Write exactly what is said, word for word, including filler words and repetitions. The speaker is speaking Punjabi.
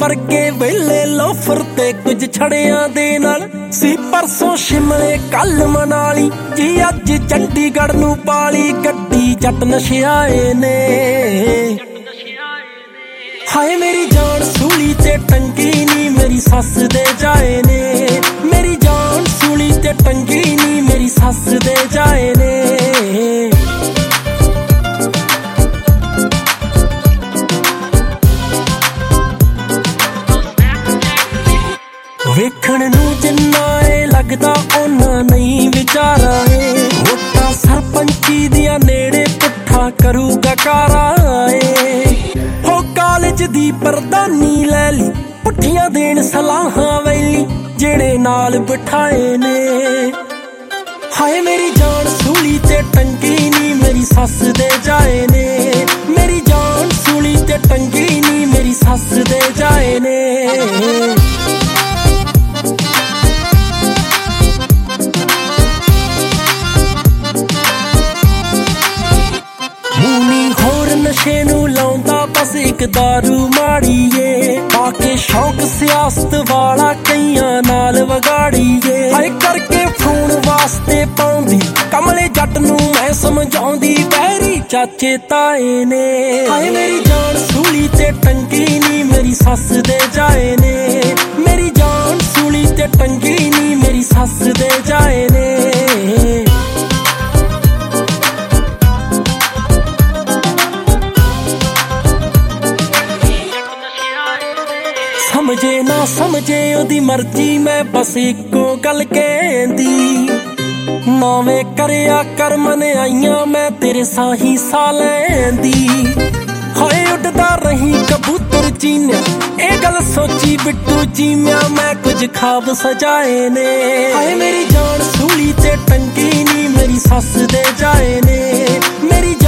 ਵਰਗੇ ਵੇਲੇ ਲੋਫਰ ਤੇ ਕੁਝ ਛੜਿਆਂ ਦੇ ਨਾਲ ਸੀ ਪਰਸੋਂ ਸ਼ਿਮਲੇ ਕੱਲ ਮਨਾਲੀ ਜੀ ਅੱਜ ਚੰਡੀਗੜ੍ਹ ਨੂੰ ਪਾਲੀ ਗੱਡੀ ਜੱਟ ਨਸ਼ਿਆਏ ਨੇ। ਹਾਏ ਮੇਰੀ ਜਾਨ ਸੂਲੀ ਤੇ ਟੰਗੀ ਨੀ ਮੇਰੀ ਸੱਸ ਦੇ ਜਾਏ ਨੇ, ਮੇਰੀ ਜਾਨ ਸੂਲੀ ਤੇ ਟੰਗੀ ਨੀ ਮੇਰੀ ਸੱਸ ਦੇ ਜਾਏ ਨੇ। ਵੇਖਣ ਨੂੰ ਜਿੰਨਾ ਏ ਲੱਗਦਾ ਉਹਨਾਂ ਨਹੀਂ ਵਿਚਾਰਾ ਏ, ਵੋਟਾਂ ਸਰਪੰਚੀ ਦੀਆਂ ਨੇੜੇ ਪੁੱਠਾ ਕਰੂਗਾ ਕਾਰਾ ਏ। ਹੋ ਕਾਲਜ ਦੀ ਪ੍ਰਧਾਨੀ ਲੈ ਲਈ ਪੁੱਠੀਆਂ ਦੇਣ ਸਲਾਹਾਂ ਵੈਲੀ ਜਿਹੜੇ ਨਾਲ ਬਿਠਾਏ ਨੇ। ਹਾਏ ਮੇਰੀ ਜਾਨ ਸੂਲੀ ਤੇ ਟੰਗੀ ਨੀ ਮੇਰੀ ਸੱਸ ਦੇ ਜਾਏ ਨੇ, ਮੇਰੀ ਜਾਨ ਸੂਲੀ ਤੇ ਟੰਗੀ ਨੀ ਮੇਰੀ ਸੱਸ ਦੇ ਜਾਏ ਨੇ। ਨਸ਼ੇ ਨੂੰ ਲਾਉਂਦਾ ਬਸ ਇੱਕ ਦਾਰੂ ਮਾੜੀਏ, ਪਾ ਕੇ ਸ਼ੌਕ ਸਿਆਸਤ ਵਾਲਾ ਕਈਆਂ ਨਾਲ ਵਿਗਾੜੀਏ। ਹਾਏ ਕਰਕੇ ਫੋਨ ਵਾਸਤੇ ਪਾਉਂਦੀ ਕਮਲੇ ਜੱਟ ਨੂੰ ਮੈਂ ਸਮਝਾਉਂਦੀ ਵੈਰੀ ਚਾਚੇ ਤਾਏ ਨੇ। ਹਾਏ ਮੇਰੀ ਜਾਨ ਸੂਲੀ ਤੇ ਟੰਗੀ ਨੀ ਮੇਰੀ ਸੱਸ ਦੇ ਜਾਏ ਨੇ, ਮੇਰੀ ਜਾਨ ਸੂਲੀ ਤੇ ਟੰਗੀ ਨੀ ਮੇਰੀ ਸੱਸ ਦੇ ਜਾਏ ਨੇ। ਸਮਝੇ ਨਾ ਸਮਝੇ ਉਹਦੀ ਮਰਜ਼ੀ ਮੈਂ ਬਸ ਇੱਕੋ ਗੱਲ ਕਹਿੰਦੀ, ਨਾਵੇਂ ਕਰਿਆ ਕਰ ਮਨਿਆਈਆਂ ਮੈਂ ਤੇਰੇ ਸਾਹੀ ਸਾਹ ਲੈਂਦੀ। ਹਾਏ ਉੱਡਦਾ ਰਹੀ ਕਬੂਤਰ ਚੀਨਿਆ ਇਹ ਗੱਲ ਸੋਚੀ ਬਿੱਟੂ ਚੀਮਿਆ ਮੈਂ ਕੁਝ ਖਾਬ ਸਜਾਏ ਨੇ। ਹਾਏ ਮੇਰੀ ਜਾਨ ਸੂਲੀ ਤੇ ਟੰਗੀ ਨੀ ਮੇਰੀ ਸੱਸ ਦੇ ਜਾਏ ਨੇ, ਮੇਰੀ